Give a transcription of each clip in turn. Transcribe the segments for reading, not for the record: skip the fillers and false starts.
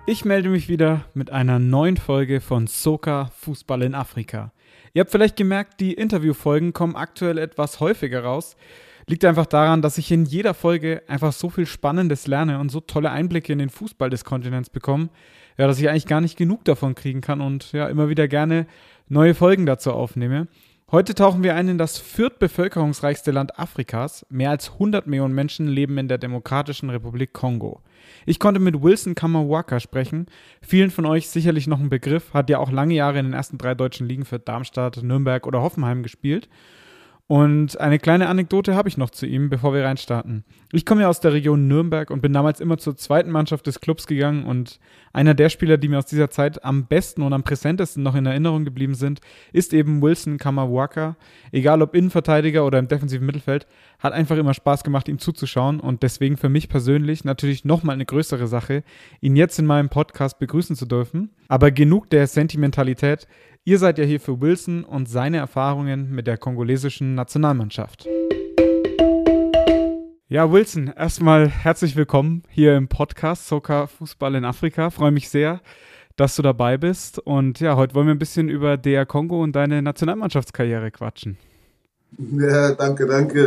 Ich melde mich wieder mit einer neuen Folge von Soka Fußball in Afrika. Ihr habt vielleicht gemerkt, die Interviewfolgen kommen aktuell etwas häufiger raus. Liegt einfach daran, dass ich in jeder Folge einfach so viel Spannendes lerne und so tolle Einblicke in den Fußball des Kontinents bekomme, dass ich eigentlich gar nicht genug davon kriegen kann und immer wieder gerne neue Folgen dazu aufnehme. Heute tauchen wir ein in das viertbevölkerungsreichste Land Afrikas. Mehr als 100 Millionen Menschen leben in der Demokratischen Republik Kongo. Ich konnte mit Wilson Kamawaka sprechen. Vielen von euch sicherlich noch ein Begriff, hat ja auch lange Jahre in den ersten 3 deutschen Ligen für Darmstadt, Nürnberg oder Hoffenheim gespielt. Und eine kleine Anekdote habe ich noch zu ihm, bevor wir reinstarten. Ich komme ja aus der Region Nürnberg und bin damals immer zur zweiten Mannschaft des Clubs gegangen und einer der Spieler, die mir aus dieser Zeit am besten und am präsentesten noch in Erinnerung geblieben sind, ist eben Wilson Kamawaka. Egal ob Innenverteidiger oder im defensiven Mittelfeld, hat einfach immer Spaß gemacht, ihm zuzuschauen und deswegen für mich persönlich natürlich nochmal eine größere Sache, ihn jetzt in meinem Podcast begrüßen zu dürfen. Aber genug der Sentimentalität. Ihr seid ja hier für Wilson und seine Erfahrungen mit der kongolesischen Nationalmannschaft. Ja, Wilson, erstmal herzlich willkommen hier im Podcast Soka Fußball in Afrika. Freue mich sehr, dass du dabei bist. Und ja, heute wollen wir ein bisschen über DR Kongo und deine Nationalmannschaftskarriere quatschen. Ja, danke.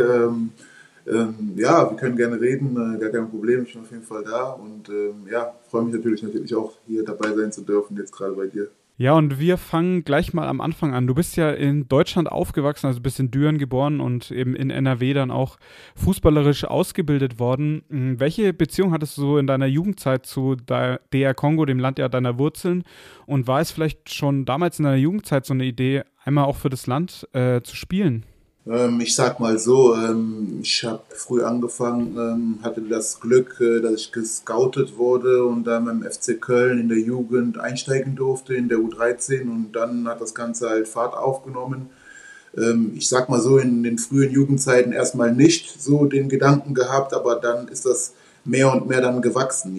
Wir können gerne reden, gar kein Problem, ich bin auf jeden Fall da und freue mich natürlich auch hier dabei sein zu dürfen, jetzt gerade bei dir. Ja, und wir fangen gleich mal am Anfang an. Du bist ja in Deutschland aufgewachsen, also bist in Düren geboren und eben in NRW dann auch fußballerisch ausgebildet worden. Welche Beziehung hattest du so in deiner Jugendzeit zu DR Kongo, dem Land ja deiner Wurzeln? Und war es vielleicht schon damals in deiner Jugendzeit so eine Idee, einmal auch für das Land zu spielen? Ich sag mal so, ich habe früh angefangen, hatte das Glück, dass ich gescoutet wurde und dann beim FC Köln in der Jugend einsteigen durfte, in der U13 und dann hat das Ganze halt Fahrt aufgenommen. Ich sag mal so, in den frühen Jugendzeiten erstmal nicht so den Gedanken gehabt, aber dann ist das mehr und mehr dann gewachsen,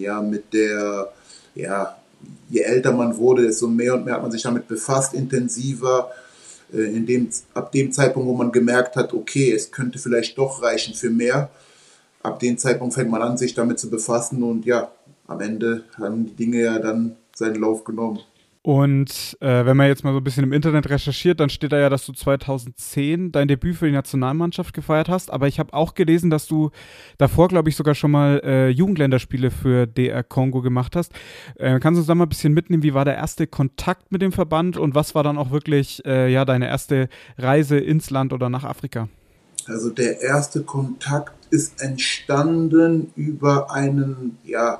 je älter man wurde, desto mehr und mehr hat man sich damit befasst, intensiver. Ab dem Zeitpunkt, wo man gemerkt hat, okay, es könnte vielleicht doch reichen für mehr, ab dem Zeitpunkt fängt man an, sich damit zu befassen und ja, am Ende haben die Dinge ja dann seinen Lauf genommen. Und wenn man jetzt mal so ein bisschen im Internet recherchiert, dann steht da ja, dass du 2010 dein Debüt für die Nationalmannschaft gefeiert hast. Aber ich habe auch gelesen, dass du davor, glaube ich, sogar schon mal Jugendländerspiele für DR Kongo gemacht hast. Kannst du uns da mal ein bisschen mitnehmen, wie war der erste Kontakt mit dem Verband und was war dann auch wirklich deine erste Reise ins Land oder nach Afrika? Also der erste Kontakt ist entstanden über einen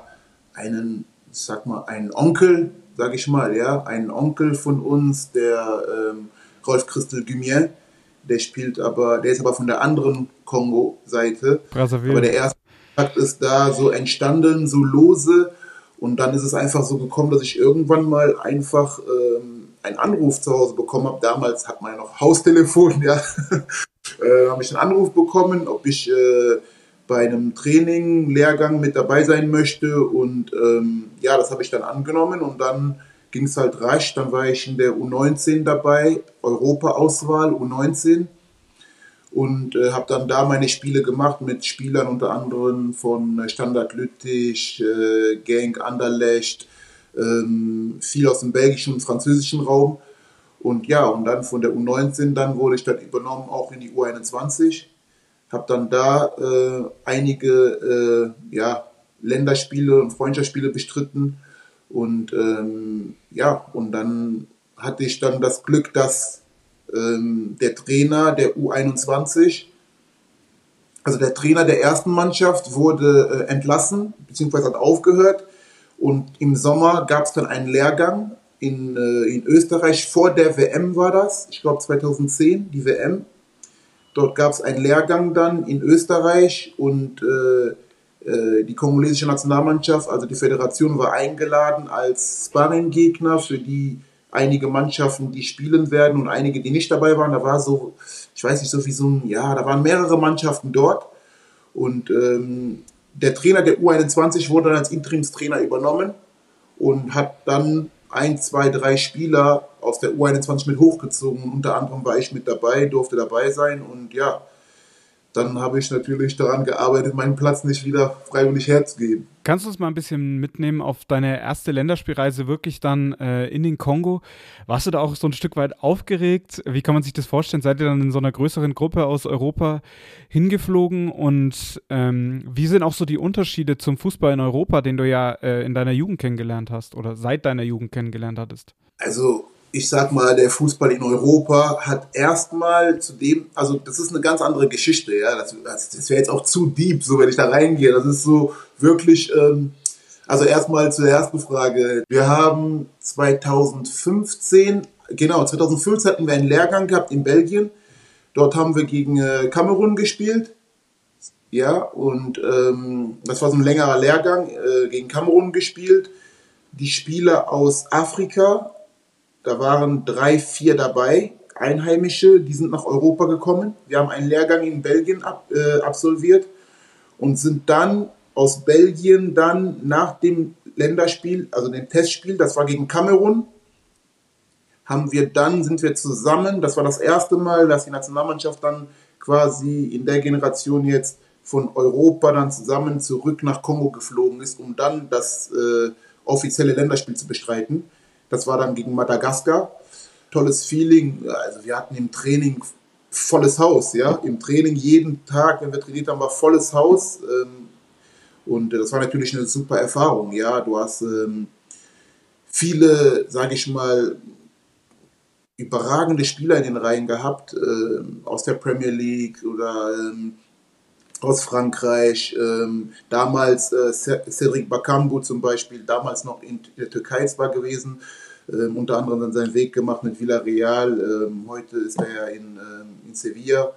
Onkel, sage ich mal, ein Onkel von uns, der Rolf Christel Gumien, der ist aber von der anderen Kongo-Seite. Brazzaville. Aber der erste Kontakt ist da so entstanden, so lose. Und dann ist es einfach so gekommen, dass ich irgendwann mal einfach einen Anruf zu Hause bekommen habe. Damals hat man ja noch Haustelefon, habe ich einen Anruf bekommen, ob ich bei einem Training, Lehrgang mit dabei sein möchte und das habe ich dann angenommen und dann ging es halt rasch, dann war ich in der U19 dabei, Europa-Auswahl U19 und habe dann da meine Spiele gemacht mit Spielern unter anderem von Standard Lüttich, Genk, Anderlecht, viel aus dem belgischen und französischen Raum und dann von der U19 dann wurde ich dann übernommen auch in die U21. Habe dann da einige Länderspiele und Freundschaftsspiele bestritten und und dann hatte ich dann das Glück, dass der Trainer der U21, also der Trainer der ersten Mannschaft wurde entlassen bzw. hat aufgehört und im Sommer gab es dann einen Lehrgang in Österreich, vor der WM war das, ich glaube 2010, die WM. Dort gab es einen Lehrgang dann in Österreich und die kongolesische Nationalmannschaft, also die Föderation, war eingeladen als Sparring-Gegner für die einige Mannschaften, die spielen werden und einige, die nicht dabei waren. Da war so, ich weiß nicht, da waren mehrere Mannschaften dort und der Trainer der U21 wurde dann als Interimstrainer übernommen und hat dann 1, 2, 3 Spieler aus der U21 mit hochgezogen. Unter anderem war ich mit dabei, durfte dabei sein und dann habe ich natürlich daran gearbeitet, meinen Platz nicht wieder freiwillig herzugeben. Kannst du uns mal ein bisschen mitnehmen auf deine erste Länderspielreise wirklich dann in den Kongo? Warst du da auch so ein Stück weit aufgeregt? Wie kann man sich das vorstellen? Seid ihr dann in so einer größeren Gruppe aus Europa hingeflogen? Und wie sind auch so die Unterschiede zum Fußball in Europa, den du ja in deiner Jugend kennengelernt hast oder seit deiner Jugend kennengelernt hattest? Also ich sag mal, der Fußball in Europa hat erstmal zudem, also das ist eine ganz andere Geschichte, ja, das wäre jetzt auch zu deep, so wenn ich da reingehe, das ist so wirklich, also erstmal zur ersten Frage, wir haben 2015 hatten wir einen Lehrgang gehabt in Belgien, dort haben wir gegen Kamerun gespielt, ja, und das war so ein längerer Lehrgang, gegen Kamerun gespielt, die Spieler aus Afrika, da waren 3, 4 dabei, Einheimische, die sind nach Europa gekommen. Wir haben einen Lehrgang in Belgien absolviert und sind dann aus Belgien dann nach dem Länderspiel, also dem Testspiel, das war gegen Kamerun, sind wir zusammen, das war das erste Mal, dass die Nationalmannschaft dann quasi in der Generation jetzt von Europa dann zusammen zurück nach Kongo geflogen ist, um dann das offizielle Länderspiel zu bestreiten. Das war dann gegen Madagaskar. Tolles Feeling. Also wir hatten im Training volles Haus, ja. Im Training jeden Tag, wenn wir trainiert haben, war volles Haus. Und das war natürlich eine super Erfahrung, ja. Du hast viele, sage ich mal, überragende Spieler in den Reihen gehabt, aus der Premier League oder aus Frankreich, damals Cedric Bakambu zum Beispiel, damals noch in der Türkei zwar gewesen, unter anderem dann seinen Weg gemacht mit Villarreal, heute ist er ja in Sevilla.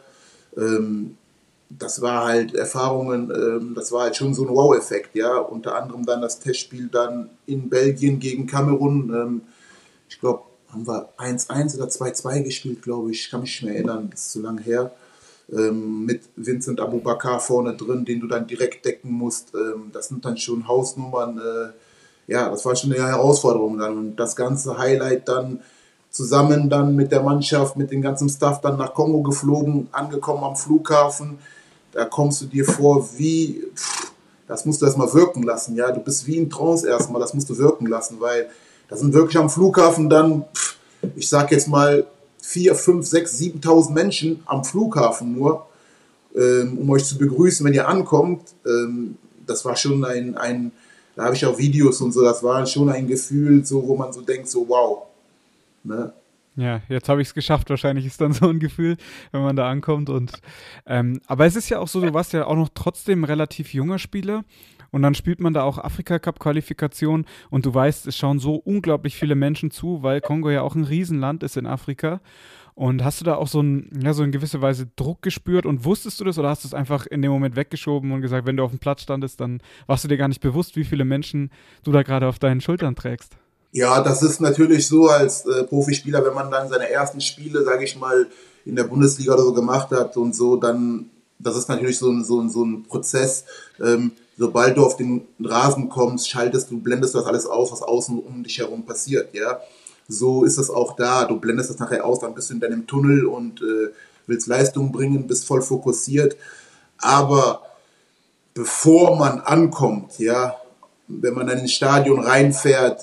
Das war halt Erfahrungen, das war halt schon so ein Wow-Effekt, ja, unter anderem dann das Testspiel dann in Belgien gegen Kamerun, ich glaube, haben wir 1-1 oder 2-2 gespielt, glaube ich kann mich nicht mehr erinnern, das ist zu lange her. Mit Vincent Aboubakar vorne drin, den du dann direkt decken musst. Das sind dann schon Hausnummern. Ja, das war schon eine Herausforderung dann. Und das ganze Highlight dann zusammen dann mit der Mannschaft, mit dem ganzen Staff dann nach Kongo geflogen, angekommen am Flughafen. Da kommst du dir vor das musst du erstmal wirken lassen. Ja, du bist wie in Trance erstmal, das musst du wirken lassen, weil da sind wirklich am Flughafen dann, ich sag jetzt mal, 4, 5, 6, 7.000 Menschen am Flughafen nur, um euch zu begrüßen, wenn ihr ankommt. Das war schon da habe ich auch Videos und so, das war schon ein Gefühl, so, wo man so denkt, so wow. Ne? Ja, jetzt habe ich es geschafft. Wahrscheinlich ist dann so ein Gefühl, wenn man da ankommt. Aber es ist ja auch so, du warst ja auch noch trotzdem relativ junger Spieler. Und dann spielt man da auch Afrika-Cup-Qualifikation und du weißt, es schauen so unglaublich viele Menschen zu, weil Kongo ja auch ein Riesenland ist in Afrika. Und hast du da auch so in gewisser Weise Druck gespürt und wusstest du das oder hast du es einfach in dem Moment weggeschoben und gesagt, wenn du auf dem Platz standest, dann warst du dir gar nicht bewusst, wie viele Menschen du da gerade auf deinen Schultern trägst? Ja, das ist natürlich so als Profispieler, wenn man dann seine ersten Spiele, sage ich mal, in der Bundesliga oder so gemacht hat und so, dann, das ist natürlich so ein Prozess. Sobald du auf den Rasen kommst, blendest du das alles aus, was außen um dich herum passiert, ja. So ist es auch da. Du blendest das nachher aus, dann bist du in deinem Tunnel und willst Leistung bringen, bist voll fokussiert. Aber bevor man ankommt, ja, wenn man dann ins Stadion reinfährt,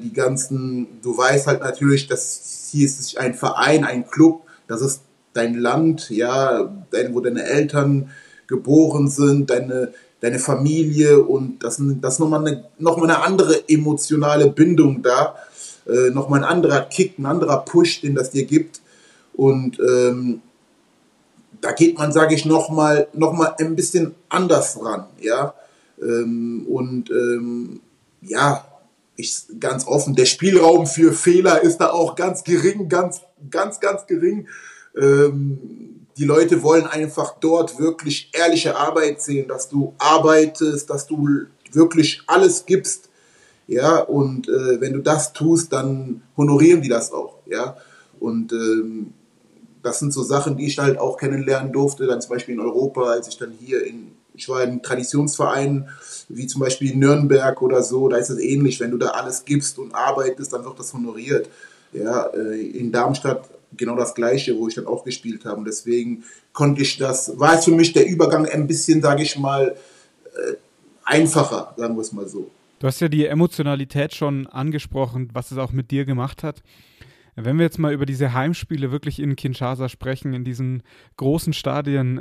du weißt halt natürlich, dass hier ist ein Verein, ein Club, das ist dein Land, ja, wo deine Eltern geboren sind, deine Familie und das ist noch mal eine andere emotionale Bindung da, nochmal ein anderer Kick, ein anderer Push, den das dir gibt und da geht man, sage ich, noch mal ein bisschen anders ran, ja. Ja, ganz offen, der Spielraum für Fehler ist da auch ganz gering, ganz gering. Die Leute wollen einfach dort wirklich ehrliche Arbeit sehen, dass du arbeitest, dass du wirklich alles gibst, ja, und wenn du das tust, dann honorieren die das auch, ja, und das sind so Sachen, die ich halt auch kennenlernen durfte, dann zum Beispiel in Europa, als ich war in Traditionsvereinen, wie zum Beispiel in Nürnberg oder so, da ist es ähnlich, wenn du da alles gibst und arbeitest, dann wird das honoriert. Ja, in Darmstadt genau das Gleiche, wo ich dann auch gespielt habe. Und deswegen war es für mich der Übergang ein bisschen, sage ich mal, einfacher, sagen wir es mal so. Du hast ja die Emotionalität schon angesprochen, was es auch mit dir gemacht hat. Wenn wir jetzt mal über diese Heimspiele wirklich in Kinshasa sprechen, in diesen großen Stadien,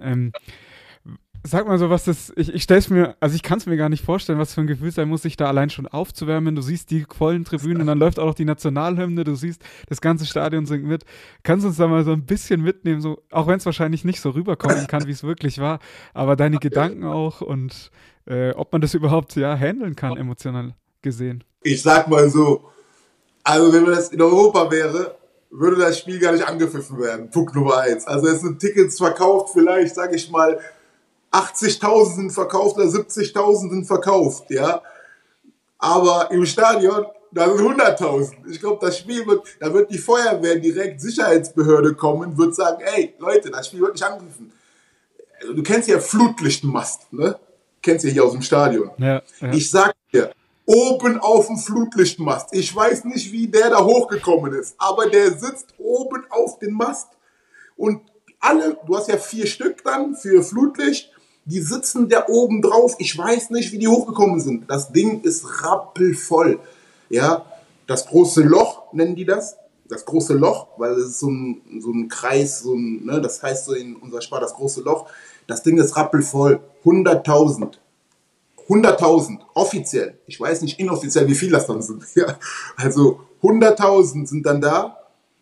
sag mal so, was das, ich stell's mir, also ich kann es mir gar nicht vorstellen, was für ein Gefühl sein muss, sich da allein schon aufzuwärmen. Du siehst die vollen Tribünen und dann läuft auch noch die Nationalhymne, du siehst, das ganze Stadion singt mit. Kannst du uns da mal so ein bisschen mitnehmen, so, auch wenn es wahrscheinlich nicht so rüberkommen kann, wie es wirklich war, aber deine Gedanken auch und ob man das überhaupt, ja, handeln kann, emotional gesehen. Ich sag mal so, also wenn das in Europa wäre, würde das Spiel gar nicht angepfiffen werden. Punkt Nummer 1. Also es sind Tickets verkauft, vielleicht, sage ich mal, 80.000 sind verkauft oder 70.000 sind verkauft, ja. Aber im Stadion, da sind 100.000. Ich glaube, da wird die Feuerwehr direkt, Sicherheitsbehörde kommen, wird sagen, ey, Leute, das Spiel wird nicht angegriffen. Also, du kennst ja Flutlichtmast, ne? Kennst ja hier aus dem Stadion. Ja. Ich sag dir, oben auf dem Flutlichtmast, ich weiß nicht, wie der da hochgekommen ist, aber der sitzt oben auf dem Mast und du hast ja 4 Stück dann für Flutlicht, die sitzen da oben drauf. Ich weiß nicht, wie die hochgekommen sind. Das Ding ist rappelvoll. Ja, das große Loch nennen die das. Das große Loch, weil es ist so ein Kreis, ne, das heißt so in unserer Sprache das große Loch. Das Ding ist rappelvoll. 100.000. 100.000 offiziell. Ich weiß nicht inoffiziell, wie viel das dann sind. Ja, also 100.000 sind dann da.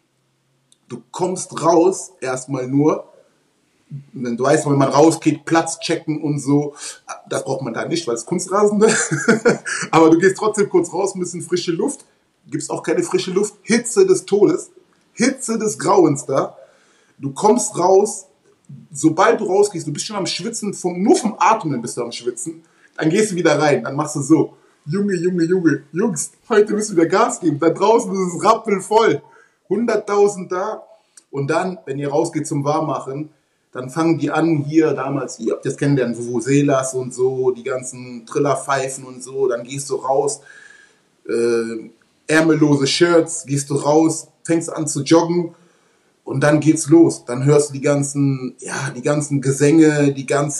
Du kommst raus, erstmal nur. Du weißt, wenn man rausgeht, Platz checken und so, das braucht man da nicht, weil es Kunstrasen ist. Aber du gehst trotzdem kurz raus, ein bisschen frische Luft. Gibt's auch keine frische Luft. Hitze des Todes. Hitze des Grauens da. Du kommst raus, sobald du rausgehst, du bist schon am Schwitzen, nur vom Atmen bist du am Schwitzen. Dann gehst du wieder rein, dann machst du so, Junge, Jungs, heute müssen wir Gas geben. Da draußen ist es rappelvoll. 100.000 da. Und dann, wenn ihr rausgeht zum Warmmachen, dann fangen die an hier damals, ihr habt das kennengelernt, Vuvuzelas und so, die ganzen Trillerpfeifen und so, dann gehst du raus, ärmellose Shirts, gehst du raus, fängst an zu joggen und dann geht's los. Dann hörst du die ganzen Gesänge,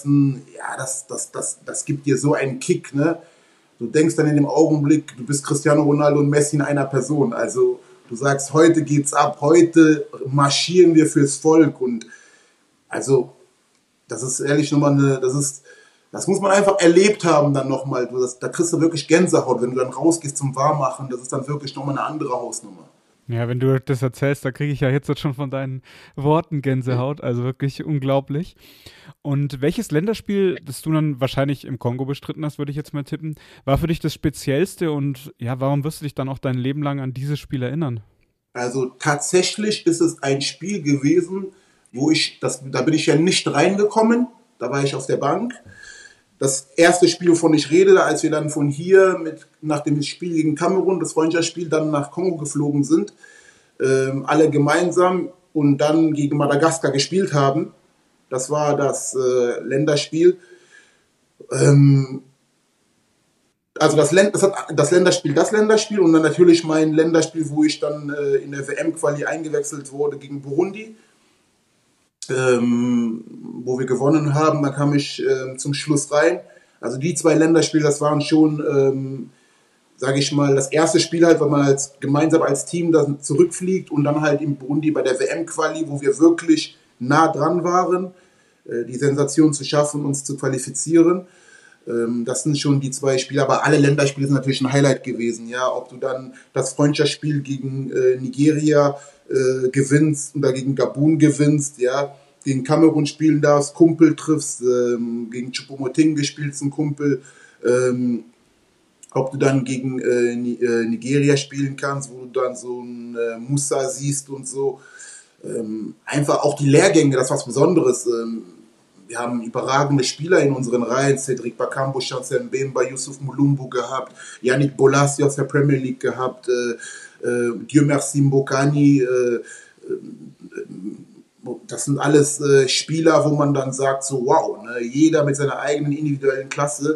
das gibt dir so einen Kick, ne? Du denkst dann in dem Augenblick, du bist Cristiano Ronaldo und Messi in einer Person. Also du sagst, heute geht's ab, heute marschieren wir fürs Volk und also, das ist ehrlich nochmal das muss man einfach erlebt haben dann nochmal. Da kriegst du wirklich Gänsehaut, wenn du dann rausgehst zum Warmmachen. Das ist dann wirklich nochmal eine andere Hausnummer. Ja, wenn du das erzählst, da kriege ich ja jetzt schon von deinen Worten Gänsehaut, also wirklich unglaublich. Und welches Länderspiel, das du dann wahrscheinlich im Kongo bestritten hast, würde ich jetzt mal tippen, war für dich das Speziellste und ja, warum wirst du dich dann auch dein Leben lang an dieses Spiel erinnern? Also tatsächlich ist es ein Spiel gewesen, da bin ich ja nicht reingekommen, da war ich auf der Bank. Das erste Spiel, wovon ich rede, als wir dann von hier nach dem Spiel gegen Kamerun, das Freundschaftsspiel, dann nach Kongo geflogen sind, alle gemeinsam und dann gegen Madagaskar gespielt haben. Das war das Länderspiel. Also das Länderspiel und dann natürlich mein Länderspiel, wo ich dann in der WM-Quali eingewechselt wurde gegen Burundi. Wo wir gewonnen haben, dann kam ich zum Schluss rein. Also die 2 Länderspiele, das waren schon, sage ich mal, das erste Spiel halt, weil man gemeinsam als Team dann zurückfliegt und dann halt in Burundi bei der WM-Quali, wo wir wirklich nah dran waren, die Sensation zu schaffen, uns zu qualifizieren. Das sind schon die 2 Spiele, aber alle Länderspiele sind natürlich ein Highlight gewesen. Ja, ob du dann das Freundschaftsspiel gegen Nigeria gewinnst oder gegen Gabun gewinnst, ja, gegen Kamerun spielen darfst, Kumpel triffst, gegen Choupo-Moting gespielt, ein Kumpel, ob du dann gegen Nigeria spielen kannst, wo du dann so einen Musa siehst und so. Einfach auch die Lehrgänge, das ist was Besonderes. Wir haben überragende Spieler in unseren Reihen, Cedric Bakambu, Chancel Mbemba, Yusuf Mulumbu gehabt, Yannick Bolasie aus der Premier League gehabt, Dieu merci Mbokani, das sind alles Spieler, wo man dann sagt, so wow, ne, jeder mit seiner eigenen individuellen Klasse.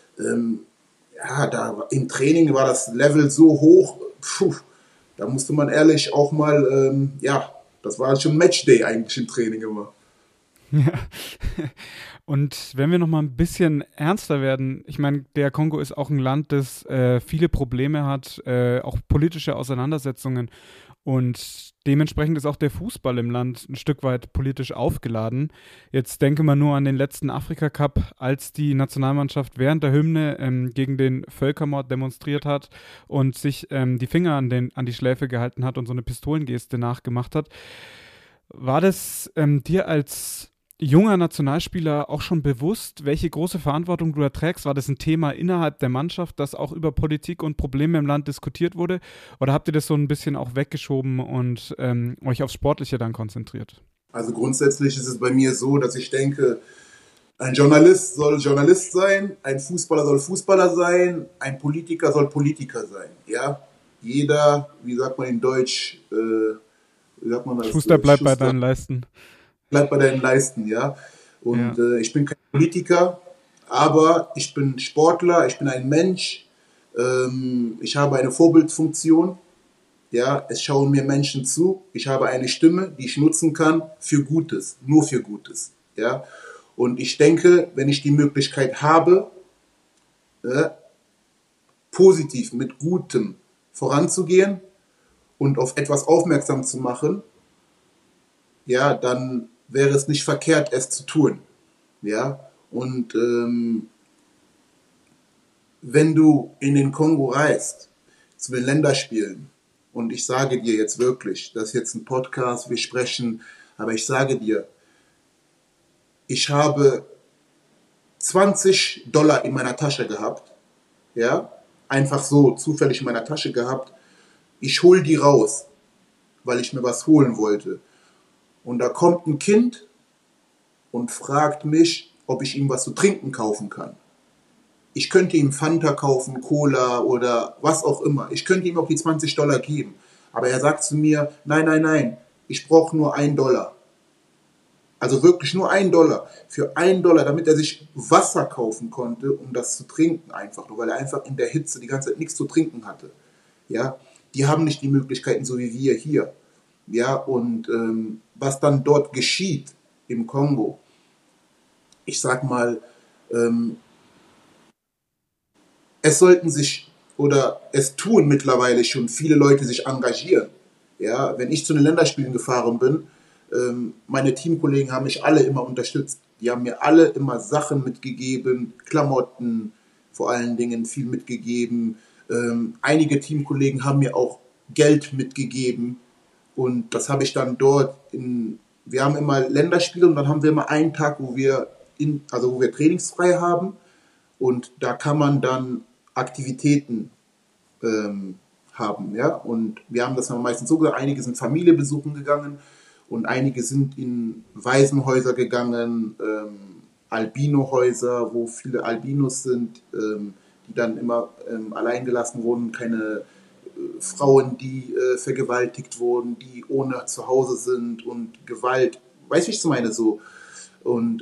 Da im Training war das Level so hoch, da musste man ehrlich auch mal Das war schon Matchday eigentlich im Training immer. Ja. Und wenn wir noch mal ein bisschen ernster werden, ich meine, der Kongo ist auch ein Land, das viele Probleme hat, auch politische Auseinandersetzungen. Und dementsprechend ist auch der Fußball im Land ein Stück weit politisch aufgeladen. Jetzt denke mal nur an den letzten Afrika-Cup, als die Nationalmannschaft während der Hymne gegen den Völkermord demonstriert hat und sich die Finger an die Schläfe gehalten hat und so eine Pistolengeste nachgemacht hat. War das dir als junger Nationalspieler auch schon bewusst, welche große Verantwortung du da trägst? War das ein Thema innerhalb der Mannschaft, das auch über Politik und Probleme im Land diskutiert wurde? Oder habt ihr das so ein bisschen auch weggeschoben und euch aufs Sportliche dann konzentriert? Also grundsätzlich ist es bei mir so, dass ich denke, ein Journalist soll Journalist sein, ein Fußballer soll Fußballer sein, ein Politiker soll Politiker sein. Ja, jeder, wie sagt man in Deutsch, wie sagt man das? Schuster bleibt bei deinen Leisten. Bleibt bei deinen Leisten, ja. Und Ja. ich bin kein Politiker, aber ich bin Sportler, ich bin ein Mensch, ich habe eine Vorbildfunktion, ja, es schauen mir Menschen zu, ich habe eine Stimme, die ich nutzen kann für Gutes, nur für Gutes, ja. Und ich denke, wenn ich die Möglichkeit habe, äh, positiv mit Gutem voranzugehen und auf etwas aufmerksam zu machen, ja, dann wäre es nicht verkehrt, es zu tun. Ja, und wenn du in den Kongo reist, zu den Länderspielen, und ich sage dir jetzt wirklich, das ist jetzt ein Podcast, wir sprechen, aber ich sage dir, ich habe $20 in meiner Tasche gehabt, ja, einfach so zufällig in meiner Tasche gehabt. Ich hole die raus, weil ich mir was holen wollte. Und da kommt ein Kind und fragt mich, ob ich ihm was zu trinken kaufen kann. Ich könnte ihm Fanta kaufen, Cola oder was auch immer. Ich könnte ihm auch die $20 geben. Aber er sagt zu mir, nein, nein, nein, ich brauche nur $1. Also wirklich nur $1. Für $1, damit er sich Wasser kaufen konnte, um das zu trinken einfach. Nur weil er einfach in der Hitze die ganze Zeit nichts zu trinken hatte. Ja, die haben nicht die Möglichkeiten, so wie wir hier. Ja, und was dann dort geschieht im Kongo, ich sag mal, es sollten sich oder es tun mittlerweile schon viele Leute sich engagieren. Ja, wenn ich zu den Länderspielen gefahren bin, meine Teamkollegen haben mich alle immer unterstützt. Die haben mir alle immer Sachen mitgegeben, Klamotten vor allen Dingen viel mitgegeben. Einige Teamkollegen haben mir auch Geld mitgegeben und das habe ich dann dort wir haben immer Länderspiele und dann haben wir immer einen Tag, wo wir trainingsfrei haben und da kann man dann Aktivitäten haben, ja, und wir haben das dann meistens so gesagt, einige sind Familie besuchen gegangen und einige sind in Waisenhäuser gegangen, Albinohäuser, wo viele Albinos sind, die dann immer allein gelassen wurden, keine Frauen, die vergewaltigt wurden, die ohne Zuhause sind und Gewalt, weiß ich, was ich meine, so. Und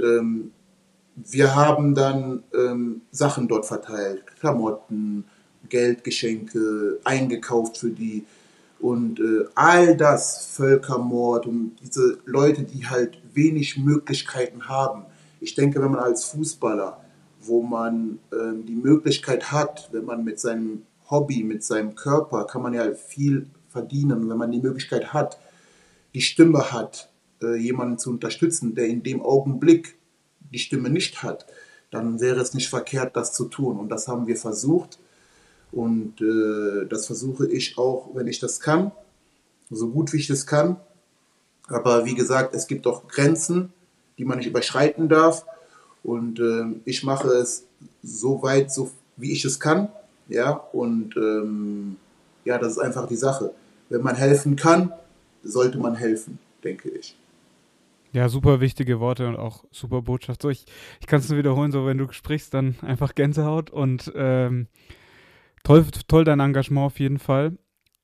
wir haben dann Sachen dort verteilt, Klamotten, Geldgeschenke, eingekauft für die und all das, Völkermord und diese Leute, die halt wenig Möglichkeiten haben. Ich denke, wenn man als Fußballer, wo man die Möglichkeit hat, wenn man mit seinem Hobby, mit seinem Körper, kann man ja viel verdienen. Und wenn man die Möglichkeit hat, die Stimme hat, jemanden zu unterstützen, der in dem Augenblick die Stimme nicht hat, dann wäre es nicht verkehrt, das zu tun. Und das haben wir versucht. Und das versuche ich auch, wenn ich das kann, so gut wie ich das kann. Aber wie gesagt, es gibt auch Grenzen, die man nicht überschreiten darf. Und ich mache es so weit, so wie ich es kann. Ja, und ja, das ist einfach die Sache. Wenn man helfen kann, sollte man helfen, denke ich. Ja, super wichtige Worte und auch super Botschaft. So, ich kann es nur wiederholen, so wenn du sprichst, dann einfach Gänsehaut und toll dein Engagement auf jeden Fall.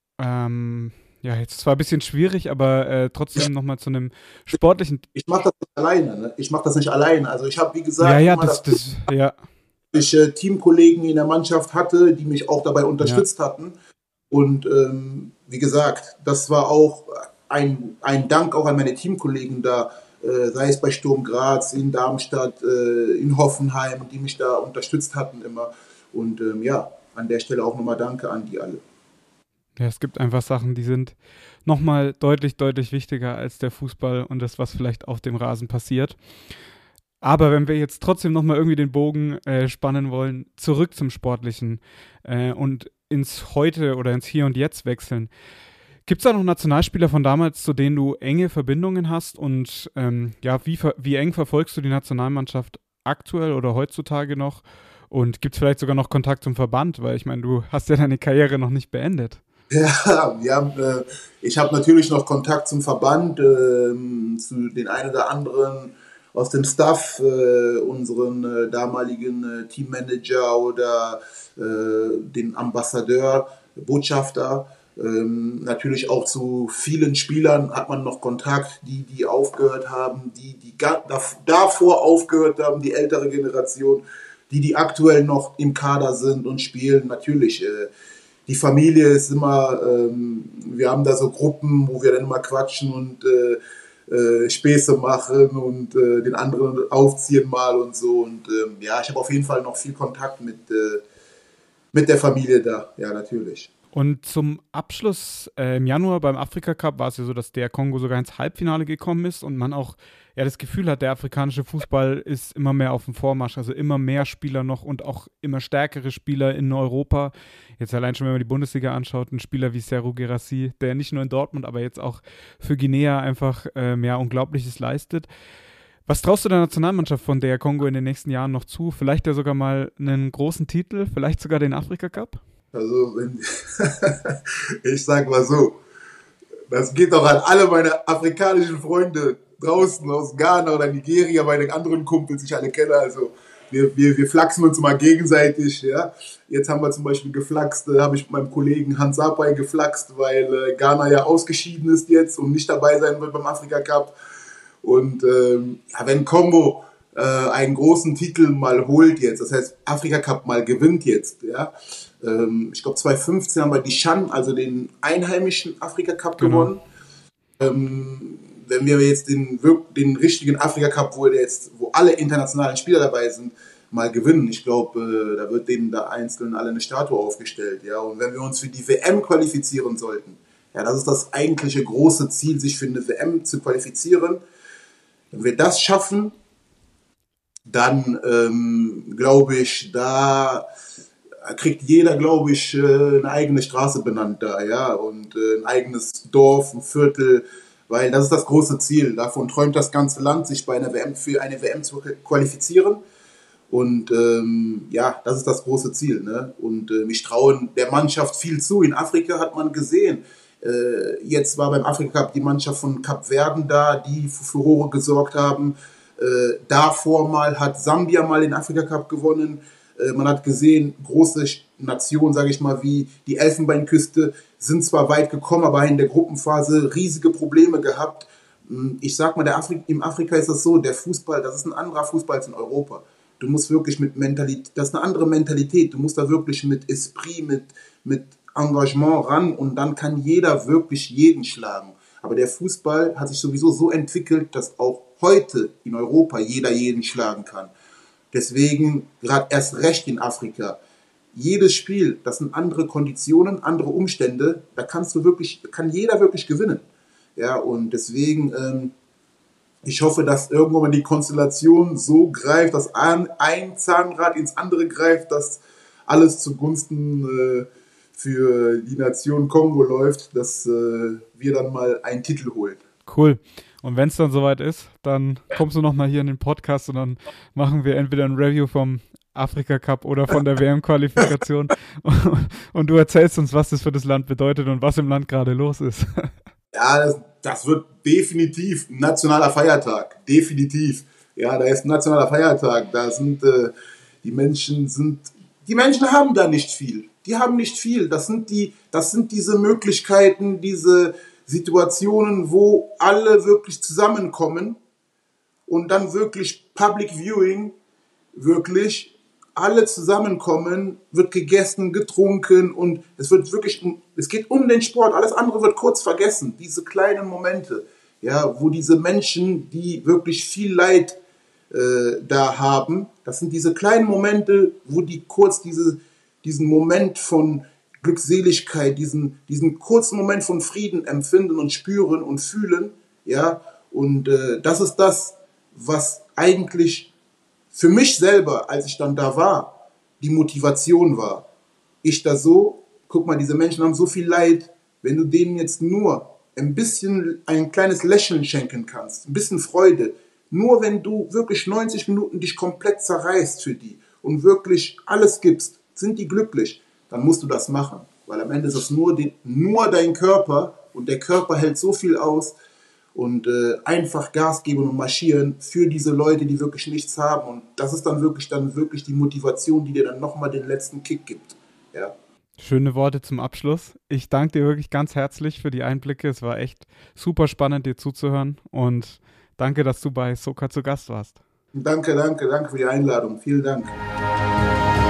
Ja, jetzt zwar ein bisschen schwierig, aber trotzdem nochmal zu einem sportlichen. Ich mache das nicht alleine, ne? Ich mache das nicht alleine. Also ich habe, wie gesagt, Ja, ja, immer ja. ich Teamkollegen in der Mannschaft hatte, die mich auch dabei unterstützt hatten. Und wie gesagt, das war auch ein Dank auch an meine Teamkollegen da, sei es bei Sturm Graz, in Darmstadt, in Hoffenheim, die mich da unterstützt hatten immer. Und ja, an der Stelle auch nochmal Danke an die alle. Ja, es gibt einfach Sachen, die sind nochmal deutlich, deutlich wichtiger als der Fußball und das, was vielleicht auf dem Rasen passiert. Aber wenn wir jetzt trotzdem nochmal irgendwie den Bogen spannen wollen, zurück zum Sportlichen und ins Heute oder ins Hier und Jetzt wechseln. Gibt es da noch Nationalspieler von damals, zu denen du enge Verbindungen hast? Und ja, wie eng verfolgst du die Nationalmannschaft aktuell oder heutzutage noch? Und gibt es vielleicht sogar noch Kontakt zum Verband? Weil ich meine, du hast ja deine Karriere noch nicht beendet. Ja, ich habe natürlich noch Kontakt zum Verband, zu den einen oder anderen aus dem Staff, unseren damaligen Teammanager oder den Ambassadeur, Botschafter. Natürlich auch zu vielen Spielern hat man noch Kontakt, die aufgehört haben, die davor aufgehört haben, die ältere Generation, die aktuell noch im Kader sind und spielen. Natürlich, die Familie ist immer, wir haben da so Gruppen, wo wir dann immer quatschen und Späße machen und den anderen aufziehen mal und so. Und ja, ich habe auf jeden Fall noch viel Kontakt mit der Familie da, ja, natürlich. Und zum Abschluss im Januar beim Afrika Cup war es ja so, dass der Kongo sogar ins Halbfinale gekommen ist und man auch ja das Gefühl hat, der afrikanische Fußball ist immer mehr auf dem Vormarsch, also immer mehr Spieler noch und auch immer stärkere Spieler in Europa. Jetzt allein schon, wenn man die Bundesliga anschaut, ein Spieler wie Serhou Guirassy, der nicht nur in Dortmund, aber jetzt auch für Guinea einfach Unglaubliches leistet. Was traust du der Nationalmannschaft von der Kongo in den nächsten Jahren noch zu? Vielleicht ja sogar mal einen großen Titel, vielleicht sogar den Afrika Cup? Also, ich sag mal so, das geht auch an alle meine afrikanischen Freunde draußen aus Ghana oder Nigeria, meine anderen Kumpels, ich alle kenne. Also, wir flachsen uns mal gegenseitig. Ja. Jetzt haben wir zum Beispiel geflaxt, habe ich mit meinem Kollegen Hans Sapai geflaxt, weil Ghana ja ausgeschieden ist jetzt und nicht dabei sein wird beim Afrika Cup. Und ja, wenn Kongo einen großen Titel mal holt jetzt, das heißt Afrika Cup mal gewinnt jetzt, ja. Ich glaube 2015 haben wir die Chan, also den einheimischen Afrika Cup gewonnen. Wenn wir jetzt den richtigen Afrika Cup, wo alle internationalen Spieler dabei sind, mal gewinnen, ich glaube, da wird denen da einzeln alle eine Statue aufgestellt, ja. Und wenn wir uns für die WM qualifizieren sollten, ja, das ist das eigentliche große Ziel, sich für eine WM zu qualifizieren. Wenn wir das schaffen, dann glaube ich, da kriegt jeder, glaube ich, eine eigene Straße benannt da, ja, und ein eigenes Dorf, ein Viertel, weil das ist das große Ziel. Davon träumt das ganze Land, sich bei einer WM für eine WM zu qualifizieren. Und ja, das ist das große Ziel. Ne? Und ich traue der Mannschaft viel zu. In Afrika hat man gesehen, jetzt war beim Afrika Cup die Mannschaft von Kap Verden da, die für Furore gesorgt haben. Davor mal hat Sambia mal den Afrika Cup gewonnen. Man hat gesehen, große Nationen, sage ich mal, wie die Elfenbeinküste, sind zwar weit gekommen, aber in der Gruppenphase riesige Probleme gehabt. Ich sag mal, im Afrika ist das so, der Fußball, das ist ein anderer Fußball als in Europa. Du musst wirklich mit Mentalität, das ist eine andere Mentalität, du musst da wirklich mit Esprit, mit Engagement ran und dann kann jeder wirklich jeden schlagen. Aber der Fußball hat sich sowieso so entwickelt, dass auch heute in Europa jeder jeden schlagen kann. Deswegen, gerade erst recht in Afrika, jedes Spiel, das sind andere Konditionen, andere Umstände, da kann jeder wirklich gewinnen. Ja, und deswegen, ich hoffe, dass irgendwann mal die Konstellation so greift, dass ein Zahnrad ins andere greift, dass alles zugunsten für die Nation Kongo läuft, dass wir dann mal einen Titel holen. Cool. Und wenn es dann soweit ist, dann kommst du nochmal hier in den Podcast und dann machen wir entweder ein Review vom Afrika Cup oder von der WM-Qualifikation und du erzählst uns, was das für das Land bedeutet und was im Land gerade los ist. Ja, das wird definitiv ein nationaler Feiertag. Definitiv. Ja, da ist ein nationaler Feiertag. Da sind die Menschen haben da nicht viel. Die haben nicht viel. Das sind diese Möglichkeiten, diese Situationen, wo alle wirklich zusammenkommen und dann wirklich Public Viewing, wirklich alle zusammenkommen, wird gegessen, getrunken und es geht um den Sport. Alles andere wird kurz vergessen. Diese kleinen Momente, ja, wo diese Menschen, die wirklich viel Leid da haben, das sind diese kleinen Momente, wo die kurz diesen Moment von Glückseligkeit, diesen kurzen Moment von Frieden empfinden und spüren und fühlen, ja, und das ist das, was eigentlich für mich selber, als ich dann da war, die Motivation war. Ich da so, guck mal, diese Menschen haben so viel Leid, wenn du denen jetzt nur ein kleines Lächeln schenken kannst, ein bisschen Freude, nur wenn du wirklich 90 Minuten dich komplett zerreißt für die und wirklich alles gibst, sind die glücklich, dann musst du das machen. Weil am Ende ist es nur dein Körper und der Körper hält so viel aus, und einfach Gas geben und marschieren für diese Leute, die wirklich nichts haben. Und das ist dann wirklich die Motivation, die dir dann nochmal den letzten Kick gibt. Ja. Schöne Worte zum Abschluss. Ich danke dir wirklich ganz herzlich für die Einblicke. Es war echt super spannend, dir zuzuhören. Und danke, dass du bei Soka zu Gast warst. Danke für die Einladung. Vielen Dank.